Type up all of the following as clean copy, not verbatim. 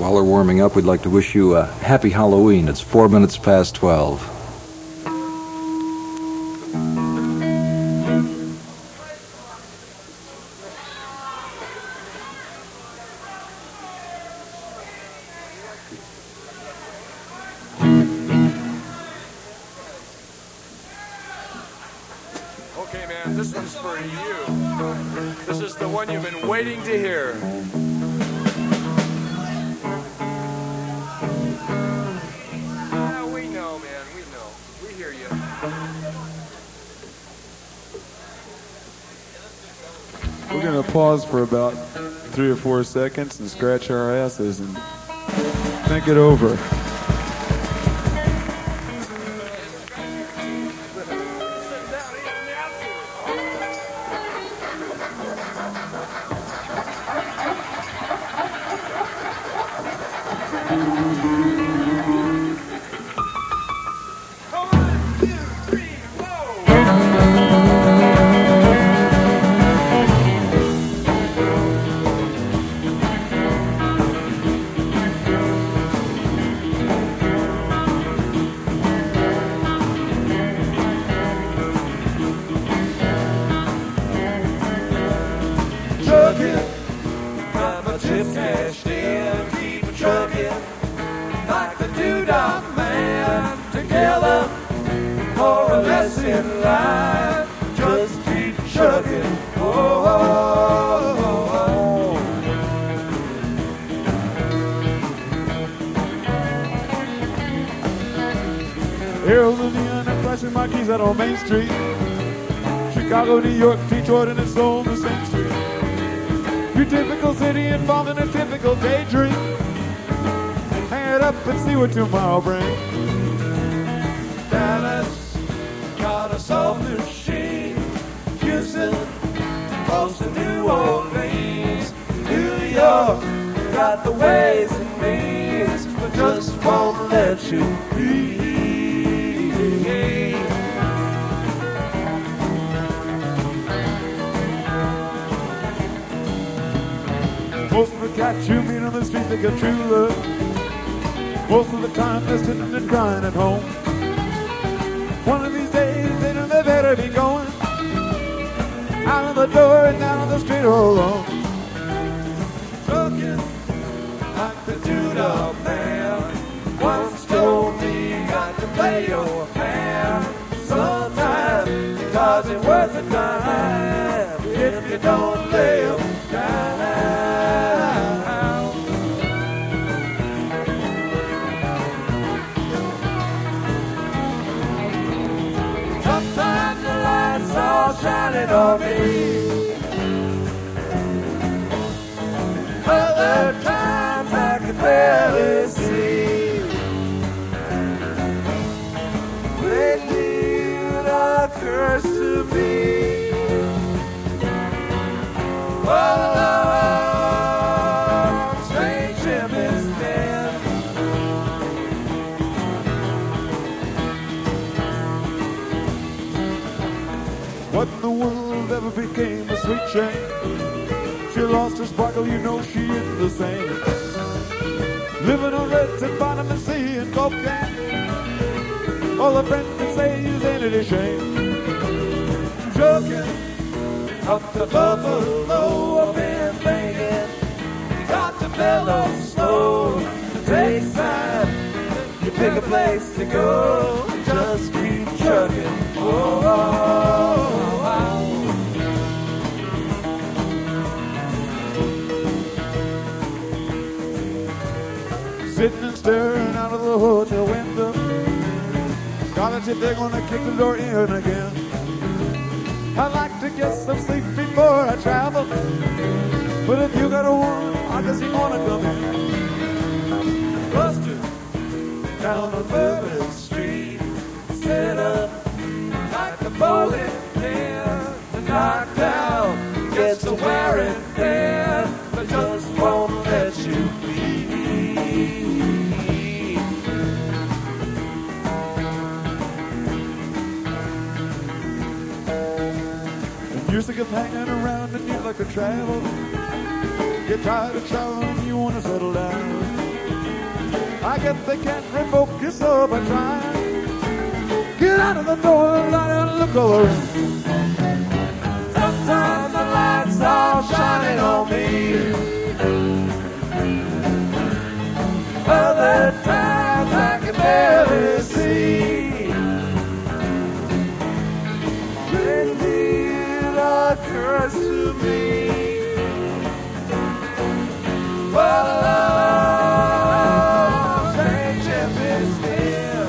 while they're warming up, we'd like to wish you a happy Halloween. It's 4 minutes past 12. Okay, man, this one's for you. This is the one you've been waiting to hear. Yeah, we know, man, we know. We hear you. We're going to pause for about 3 or 4 seconds and scratch our asses and think it over. Harold, Indiana, and flashing marquees out on Main Street. Chicago, New York, Detroit, and it's all on the same street. Your typical city involved in a typical daydream. Hang it up and see what tomorrow brings. Dallas got a soft machine. Houston, close to New Orleans. New York got the ways and means, but just won't let you be. Most of the cats you meet on the street, they get true love. Most of the time they're sitting and crying at home. One of these days they know they better be going out of the door and down on the street all alone. Looking like the Judah man once told me you got to play your hand sometime, because it's worth a dime if you don't lay 'em down. Sometimes the lights all shining on me, other times I can barely see. Lately it occurs to me, what a long, strange ship it's been. What in the world ever became a sweet Jane? She lost her sparkle, you know she isn't the same. Living on Red and Vitamin C and cocaine. All a friend can say is ain't it a shame? Joking up to Buffalo, I've been thinking you got to mellow slow. It takes time, you pick a place to go, just keep chugging. Sitting and staring out of the hotel window, gotta see if they're gonna kick the door in again. I'd like to get some sleep before I travel, but if you got a woman, I guess you wanna come in. Buster down on Bourbon Street, set up like a bowling pin, and knocked out, gets to wearing thin, but just won't let you be. You're sick of hanging around and you like to travel. Get tired of traveling, you wanna settle down. I guess they can't refocus so by trying. Get out of the door and look around. Sometimes the lights are shining on me. Other times I can barely see. Lately it occurs to me. What a strange ship is here.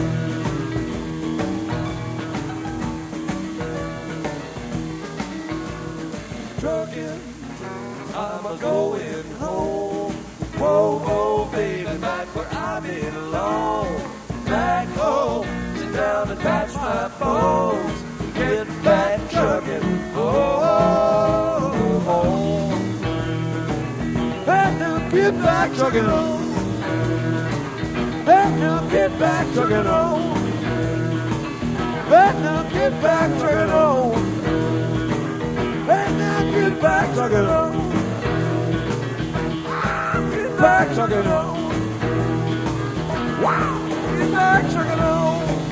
Trucking, I'm a-going home. Whoa, whoa, baby, back where I belong. Back home, sit down and patch my bones. Get back trucking, oh, home. And now get back trucking on. And now get back trucking on. And now get back trucking on. And now get back trucking on. Get back trucking on. Wow, get back trucking on.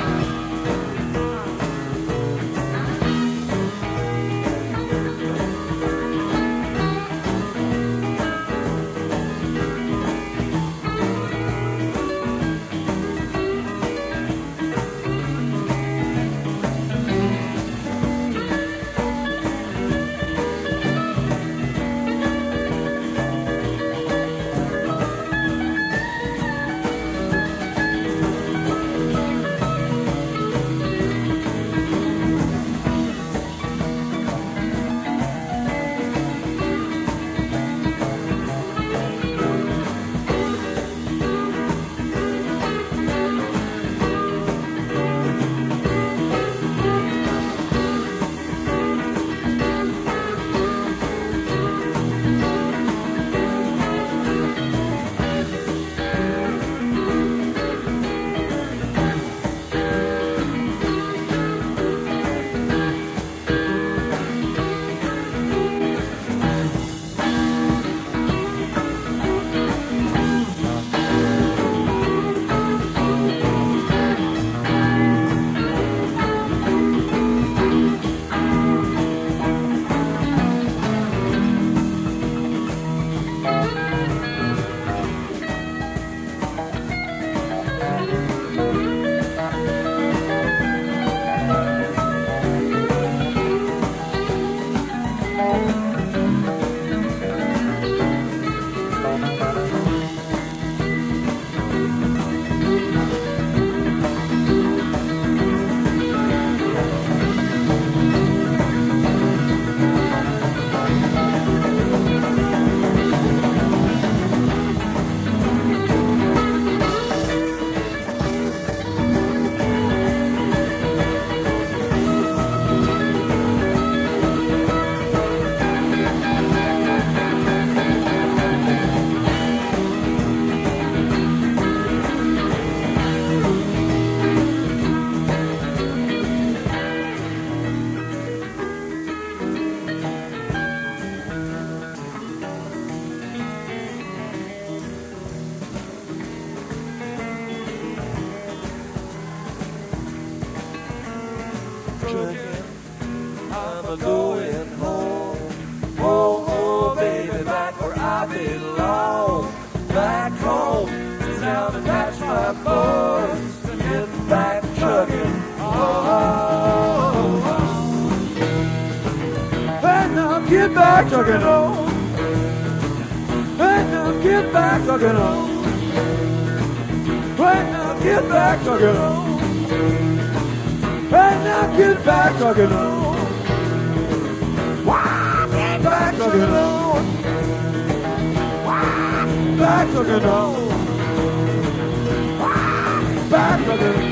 I'm a-going home. Oh, oh, baby, back where I belong. Back home, sit down and patch my bones. Get back trucking. Oh, And now get back trucking on. And now get back trucking on. And now get back trucking on. And now get back trucking on. Wow, get back trucking on. Wow, back trucking on. Wow, back trucking on.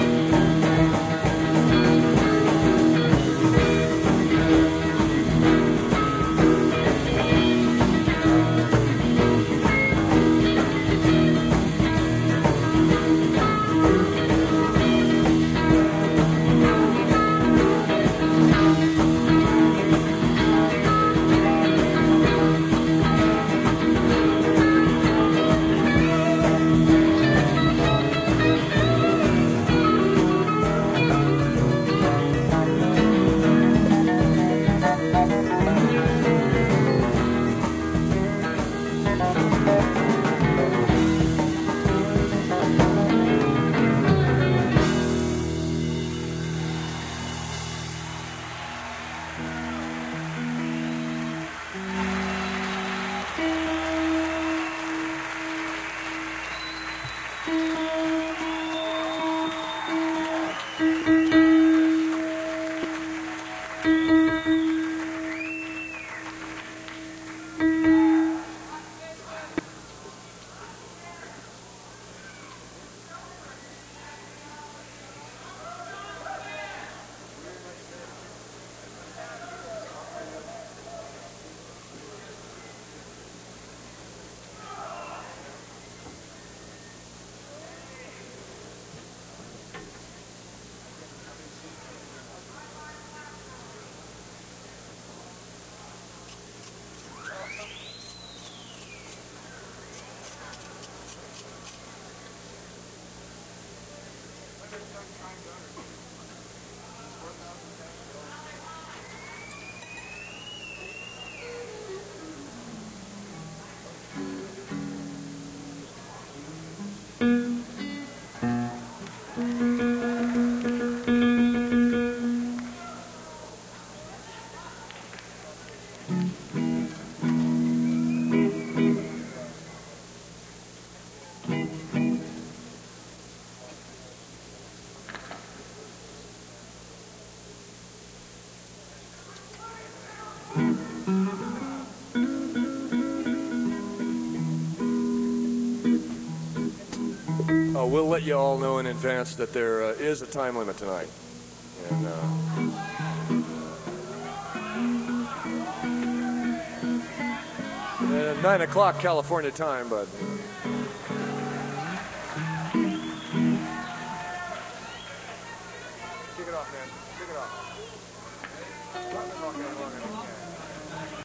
We'll let you all know in advance that there is a time limit tonight. And, 9 o'clock California time, but... Kick it off, man. Kick it off.